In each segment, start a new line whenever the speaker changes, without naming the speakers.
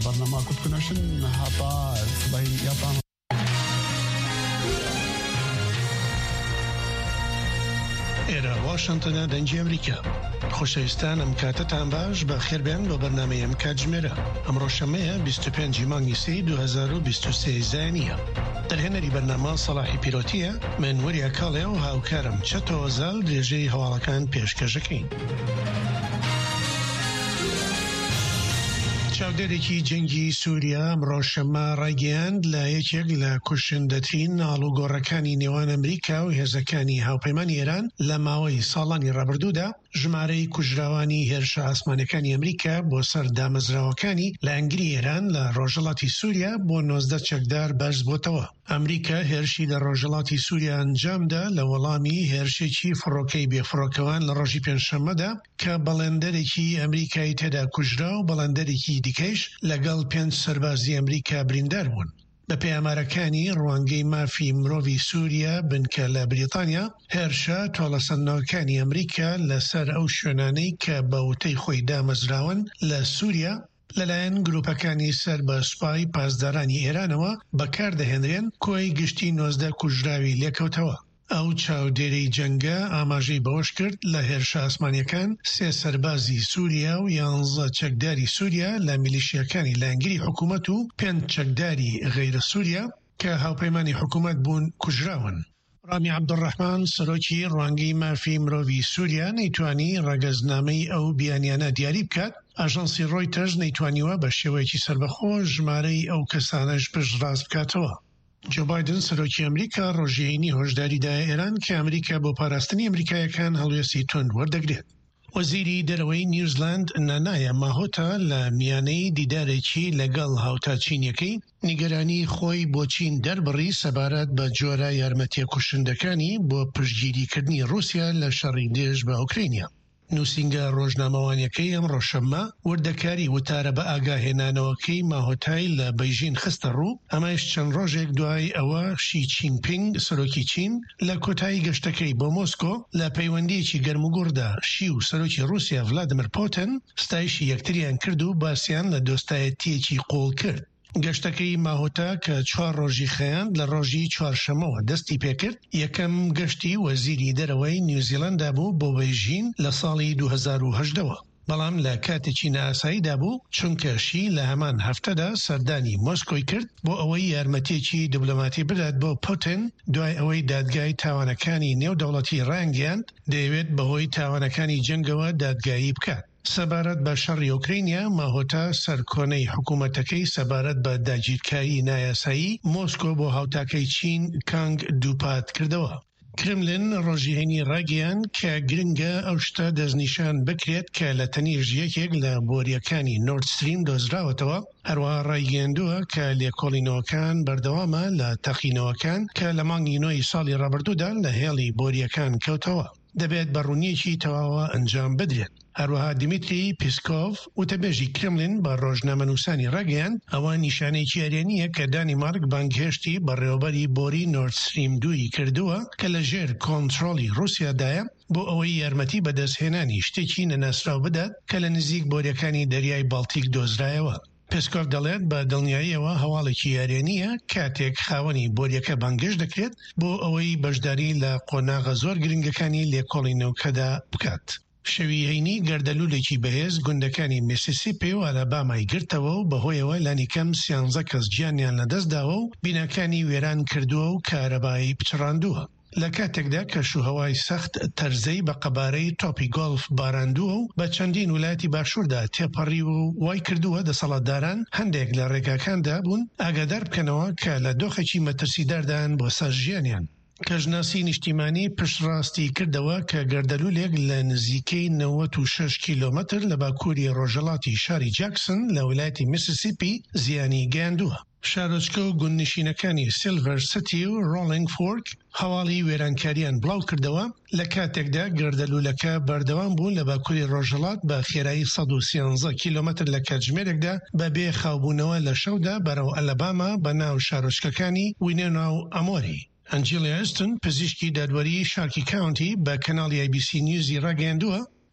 برنامه کودکناشن هاتا صباحی یاپان
ئێرە واشنتنە دەنگی ئەمریکا خۆشەویستان ئەم کاتتان باش بە خێربێن بۆ بەرنامەی ئەم کاتژمێرە ئەمڕۆ شەمەیە 25 مانگی سێی 2023 زانیە دەرهێنەری بەرنامە سەڵاحی پیرۆتیە من وەریا کاڵێ و هاوکارم چەتەوە زال درێژەی هەواڵەکان پێشکەشەکەین. چاودێرێکی جەنگی سووریا ئەمڕۆ شەمە ڕایگەیاند لە یەکێک لە کوشندەترین ناڵوگۆڕەکانی نێوان ئەمریکا و هێزەکانی هاوپەیمانی ئێران لە ماوەی ساڵانی ڕابردوودا ژمارەی کوژراوانی هێرشە ئاسمانەکانی ئەمریکا بۆ سەر دامەزراوەکانی لە ئەنگری ئێران لە ڕۆژهەڵاتی سووریا بۆ 19 چەکدار بەرز بۆتەوە. ئەمریکا هێرشی لە ڕۆژهەڵاتی سووریا ئەنجامدا لە وەڵامی هێرشێکی فڕۆکەی بێفڕۆکەوان لە ڕۆژی پێنجشەممەدا کە بەڵێندەرێکی ئەمریکایی تێدا کوژرا و بەڵێندەرێکی دیکەیش لەگەڵ 5 سەربازی ئەمریکا بریندار بوون. بە پەیامارەکانی ڕوانگەی مافی مرۆڤی سووریا بنکە لە بریتانیا هێرشە تۆڵەسەندنەوەکانی ئەمریکا لەسەر ئەو شوێنانەی کە بە وتەی خۆی دامەزراون لە سووریا لەلایەن گروپەکانی سەر بە سوپای پاسدارانی ئێرانەوە بەکاردەهێنرێن کۆی گشتی 19 کوژراوی لێکەوتەوە. ئەو چاودێرەی جەنگە ئاماژەی بەوەش کرد لە هێرشە ئاسمانیەکان 3 سەربازی سووریا و 11 چەکداری سووریا لە میلیشیەکانی لەنگری حکوومەت و 5 چەکداری غەیرە سووریا کە هاوپەیمانی حکوومەت بوون کوژراون. ڕامی عەبدوڕەحمان سەرۆکی ڕوانگەی مافی مرۆڤی سووریا نەیتوانی ڕەگەزنامەی ئەو بیانیانە دیاری بکات. ئاژانسی ڕۆیتەرز نەیتوانیوە بە شێوەیەکی سربەخۆ ژمارەی ئەو کەسانەش پشت ڕاست بکاتەوە. جو بایدن سەرۆکی ئەمریکا ڕۆژێنی هۆشداریدای ئێران کە ئەمریکا بۆ پاراستنی ئەمریکایەکان هەڵوێستی تۆند وەردەگرێت. وەزیری دەرەوەی نیوزیلاند نانایە ماهۆتا لە میانەی دیدارێکی لەگەڵ هاوتا چینیەکەی نیگەرانی خۆی بۆ چین دەربڕی سەبارەت بە جۆرە یارمەتیە کوشندەکانی بۆ پشتگیریکردنی رووسیا لە شەڕی دێژ بە ئوکرینیا. نووسینگە ڕۆژنامەوانیەکەی ئەمڕۆ شەممە وردەکاری وتارە بە ئاگاهێنانەوەکەی ماهۆتای لە بەیژین خستە ڕوو ئەمەش چەند ڕۆژێک دوای ئەوە شی چینپینگ سەرۆکی چین لە کۆتایی گەشتەکەی بۆ مۆسکۆ لە پەیوەندیەکی گەرموگوڕدا شی و سەرۆکی رووسیا ڤلادیمیر پۆتین ستایشی یەکتریان کرد و باسییان لە دۆستایەتیەکی قۆڵ کرد. گەشتەکەی ماهۆتا کە 4 ڕۆژی خەیان لە ڕۆژی چوارشەمەوە دەستی پێکرد یەکەم گەشتی وەزیری دەرەوەی نیوزیلەندا بوو بۆ بەیژین لە ساڵی 2018ەوە. بەڵام لە کاتێکی نائاساییدا بوو چونکەشی لە هەمان هەفتەدا سەردانی مۆسکۆی کرد بۆ ئەوەی یارمەتێکی دیبلۆماتی بدات بۆ پۆتین دوای ئەوەی دادگای تاوانەکانی نێودەوڵەتی ڕایانگەیاند دەیەوێت بەهۆی تاوانەکانی جەنگەوە دادگایی بکات. سەبارەت بە شەڕی ئوکرینیا ماهۆتا سەرکۆنەی حکوومەتەکەی سەبارەت بە داگیرکاری نایاسایی مۆسکۆ بۆ هاوتاکەی چین کانگ دووپات کردەوە. کرملن ڕۆژیهێنی ڕاگەیان کە گرنگە ئەو شتە دەستنیشان بکرێت کە لە تەنیژ یەکێک لە بۆریەکانی نۆرد ستریم دۆزراوەتەوە هەروەها ڕایگەیاندووە کە لێکۆڵینەوەکان بەردەوامە لە تەقینەوەکان کە لە مانگی نۆی ساڵی ڕابردوودا لە هێڵی بۆریەکان کەوتەوە دەبێت بە ڕوونیەکی تەواوە ئەنجام بدرێت. هەروەها دیمیتری پیسکۆڤ وتەبێژی کرملین بە ڕۆژنامەنووسانی ڕاگەیاند ئەوە نیشانەیەکی ئەرێنیە کە دانیمارک بانگهێشتی بەڕێوەبەری بۆری نۆرد ستریم 2 کردووە کە لە ژێر کۆنتڕۆڵی رووسیادایە بۆ ئەوەی یارمەتی بەدەستهێنانی شتێکی نەناسراو بدات کە لە نزیک بۆریەکانی دەریای باڵتیک دۆزرایەوە. پێسکۆڤ دەڵێت بە دڵنیاییەوە هەواڵێکی یارێنیە کاتێک خاوەنی بۆریەکە بانگهێشت دەکرێت بۆ ئەوەی بەشداری لە قۆناغە زۆر گرنگەکانی لێکۆڵینەوەکەدا بکات. شەوی هەینی گەردەلوولێکی بەهێز گوندەکانی میسیسیپی و ئەلابامای گرتەوە و بەهۆیەوە لانیکەم 13 کەس گیانیان لەدەستداوە و بیناکانی وێران کردووە و کارەبایی پچڕاندووە. لە کاتێکدا کەشوهەوای سەخت تەرزەی بە قەبارەی تۆپی گۆڵف باراندووە و بە چەندین ویلایەتی باشووردا تێپەڕی و وای کردووە دەسەڵاتداران هەندێک لە ڕێگاکاندا بوون ئاگادار بکەنەوە کە لە دۆخێکی مەترسیداردان بۆ سەر ژیانیان. کەژناسی نیشتیمانی پشتڕاستی کردەوە کە گەردەلوولێک لە نزیکەی 96 کیلۆمەتر لە باکووری ڕۆژهەڵاتی شاری جاکسن لە ویلایەتی میسیسیپی زیانی گەیاندووە. شارۆچکە و گوندنشینەکانی سیلڤەر سیتی و ڕۆڵینگ فۆرک هەواڵی وێرانکاریان بڵاو کردەوە لە کاتێکدا گەردەلوولەکە بەردەوام بوو لە باکووری ڕۆژهەڵات بە خێرایی 113 کیلۆمەتر لە کاتژمێرێکدا بەبێ خاوبوونەوە لە شەودا بەرەو ئەلەباما بە ناو شارۆچکەکانی وینێنا و ئەمۆری. ئەنجیلا ئێستن پزیشکی دادوەری شارکی کاونتی بە کەناڵی ABC نیوزی ڕاگەیاندووە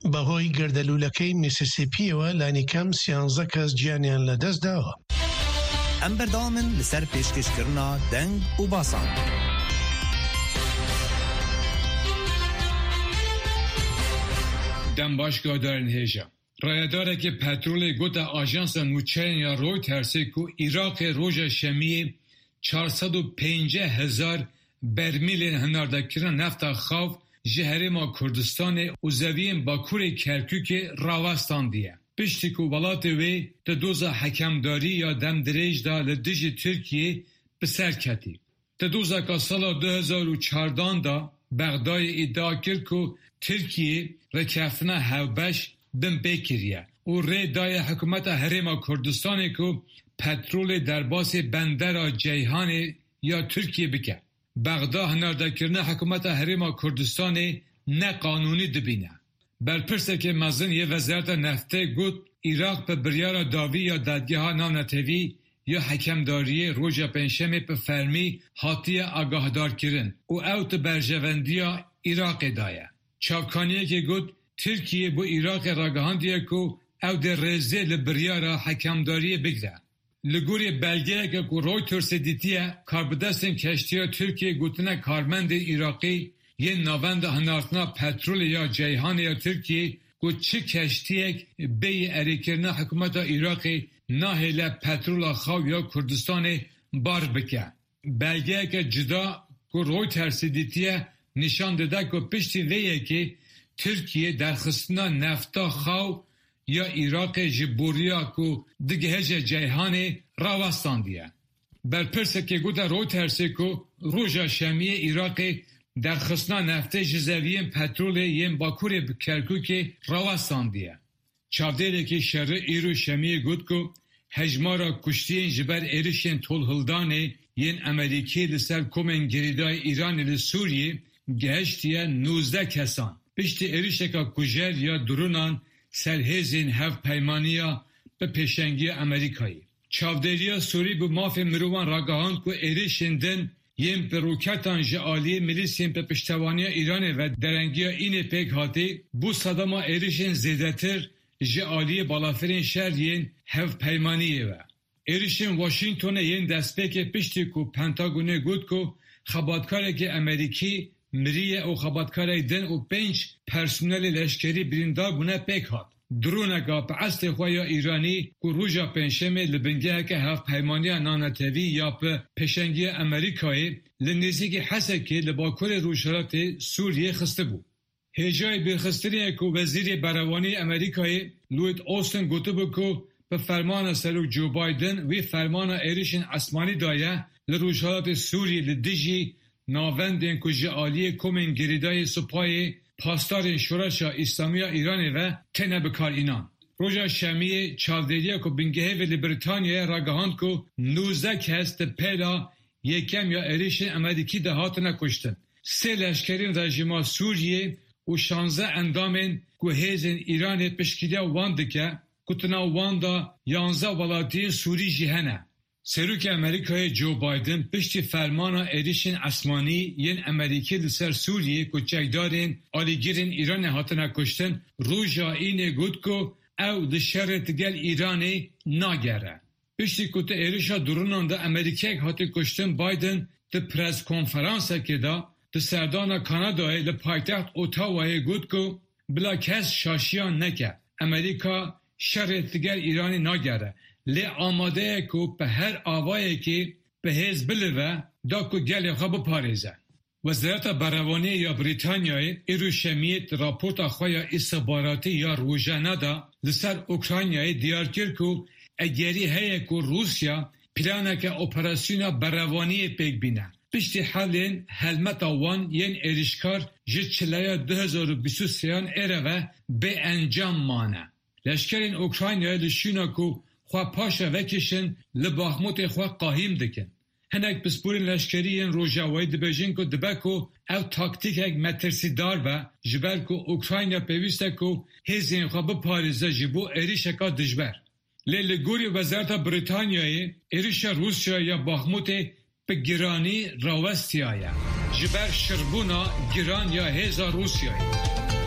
بەهۆی گەردەلوولەکەی میسیسیپیەوە لانیکەم 13 کەس گیانیان لەدەستداوە.
ئەم بەردەوامن لەسەر پێشکەشکردنا دەنگ و باسان.
دەم باشگادارن هێژە. ڕایەدارێکی پەترۆلی گوتە ئاژانسە نوچەیان یا ڕۆیتەرسێک و عێراقی ڕۆژە شەمیە 450,000 برمیلên هەناردەکردنا nefta xav ji herêma Kurdistanê û zeviyên Bakurê Kerkûkê rawestandiye. Piştî ku welatê wê di doza hekemdarî ya demdirêj da li dijî Tirkiyê bi ser ketî. Di dozeka sala 2014 da Bexdayê îdia kir ku Tirkiyê rêkeftina hevbeş din pê kiriye û rê daye hikûmeta herêma Kurdistanê ku petrolê derbasê bendera Ceyhanê ya Tirkiye bike. Bexda hinardekirina hikûmeta herêma Kurdistanê ne qanûnî dibîne. Berpirsekê mezin yê Wezareta Neftê got Iraq bi biryara dawî ya dadgeha navnetevî ya hekemdariyê roja pênşemê bi fermî hatiye agahdarkirin û ew ti berjevendiya Iraqê da ye. Çavkaniyekê got Tirkiye bu Iraqê ragihandiye ku ew dê rêzê li biryara hekemdariyê bigre. Li gorî belgeyeke ku Reutersê dîtiye karbidestên keştiya Tirkiye gotine karmendê Iraqî yên navenda hinartina petrolê ya Ceyhanê ya Tirkiye got çi keştiyek bêyî erêkirina hikûmeta Iraqê nahêle petrola xaw ya Kurdistanê bar bike. Belgeyeke cida ku Reutersê dîtiye nîşan dide ku piştî vê yekê Tirkiye derxistina nefta xaw ya Iraqê ji boriya ku digeheje Ceyhanê rawestandiye. Berpirsekê gote Reutersê ku roja şemiyê Iraqê derxistina neftê ji zeviyên petrolê yên Bakurê bi Kerkûkê rawestandiye. Çavdêrekî şerî îro şemiyê got ku hejmara kuştiyên ji ber êrişên tolhildanê yên Amerîkî li ser komên gerîdayê Îranê li Sûriyê geheştiye 19 kesan. Piştî êrişeka kujer ya dronan serhêzên hevpeymaniya bi pêşengiya Amerîkayê. Çavdêriya Sûrî bi mafê mirovan ragihand ku êrişên din yên bi roketan ji aliyê milîsyên bi piştevaniya Îranê ve derengiya înê pêk hatî bû sedema êrişên zêdetir ji aliyê balafirên şer yên hevpeymaniyê ve. Êrişên Washingtonê yên destpêkê piştî ku Pentagonê got ku xebatkarekî Amerîkî miriye û xebatkarek din û 5 personelê leşkerî birîndar bûne pêk hat. Droneka bi eslê xwe ya Îranî ku roja pênşemê li bingeheke hevpeymaniya nanetevî ya bi pêşengiya Amerîkayê li nêzîkî Hesekê li bakurê Rojhilatê Sûriyê xistibû. Hêjayê bêrxistinê ku Wezîrê Berevanî Amerîkayê Lloyd Austin gotibû ku bi fermana Serok Joe Biden wê fermana êrişên esmanî daye li Rojhilatê Sûriyê li dijî navendên ku ji aliyê komên gerîdayê Supayê pastarên şoreşa İslamiya Îranê ve tene bikarînan. Roja şemiyê çavdêriya ku bingehevê li Britanyayê ragihand ku 19 kes di pêla yekem ya êrişên Amerîkî de hatine kuştin. 3 leşkerên rejima Sûriyê û 16 endamên ku hêzên Îranê piştgiriya wan dike kutina wan da 11 welatiyên Sûrî jî hene. Serokê Amerîkayê Joe Biden piştî fermana êrişên esmanî yên Amerîkî li ser Sûriyê ku çekdarên alîgirên Îranê hatine kuştin roja înê got ku ew di şerê tigel Îranê nagere. Piştî ku te êrişa dronan da Amerîkayek hatî kuştin Biden di preskonferansekê da di serdana Kanadayê li paytext Ottawayê got ku bila kes şaşiyan neke. Amerîka şerê tigel Îranê nagere. Lê amadeye ku bi her avayekê bi hêz bilive da ku gelê xwe biparêze. Wezareta Berevanî ya Brîtanyayê îro şemiyê raporta xwe ya îstihbaratî ya rojane da li ser Ukraynayê diyar kir ku egerî heye ku Rusya planeke operasyona berevaniyê pêk bîne. Piştî helên helmeta wan yên êrişkar ji çileya 2023 êre ve bê encam mane. Leşkerên Ukraynayê li şîna ku xwe paşa vekişin li Baxmutê xwe qahîm dikin. Hinek pisporên leşkeriyên Rojavayê dibêjin ku dibe ku ev taktîkek metirsîdar be ji ber ku Ukrayna pêwîst e ku hêzên xwe biparêze ji bo êrişeka dijber. Lê li gorî Wezareta Britanyayê êrişa Rusya ya Baxmutê bi giranî rawestiyaye ji ber şirbûna giran ya hêza Rusyayê.